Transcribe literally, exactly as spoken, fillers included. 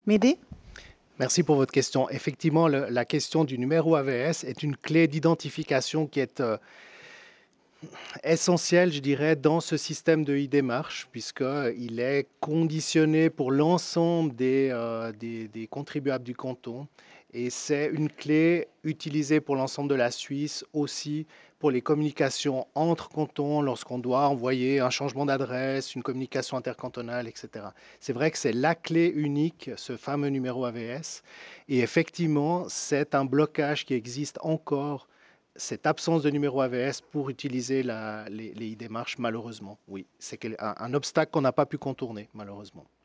M'aider? Merci pour votre question. Effectivement, le- la question du numéro A V S est une clé d'identification qui est euh, essentielle, je dirais, dans ce système de e-démarche, puisqu'il est conditionné pour l'ensemble des, euh, des- des contribuables du canton. Et c'est une clé utilisée pour l'ensemble de la Suisse, aussi pour les communications entre cantons, lorsqu'on doit envoyer un changement d'adresse, une communication intercantonale, et cetera. C'est vrai que c'est la clé unique, ce fameux numéro A V S. Et effectivement, c'est un blocage qui existe encore, cette absence de numéro A V S pour utiliser la- les, les démarches, malheureusement. Oui, c'est quel- un, un obstacle qu'on n'a pas pu contourner, malheureusement.